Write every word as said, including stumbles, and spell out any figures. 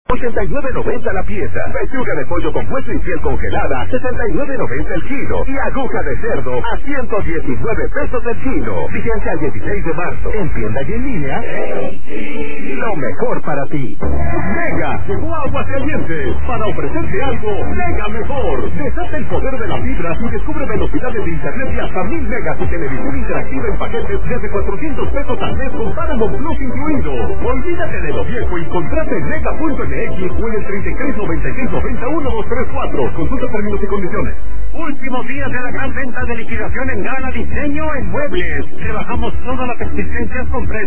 ochenta y nueve noventa la pieza. Pechuga de pollo con hueso y piel congelada, setenta y nueve noventa el kilo. Y aguja de cerdo a ciento diecinueve pesos el kilo. Vigencia al dieciséis de marzo. En tienda y en línea. Lo mejor para ti. Mega llegó a Aguascalientes para ofrecerte algo mega mejor. Desata el poder de la fibra y descubre velocidades de internet de hasta mil megas y televisión interactiva en paquetes desde cuatrocientos pesos al mes con Paramount Plus incluido. Olvídate de lo viejo y contrata en mega punto m x o en el treinta y tres noventa y seis noventa uno dos tres cuatro. Consulta términos y condiciones. Últimos días de la gran venta de liquidación en Gala Diseño en Muebles. Rebajamos todas las existencias con precios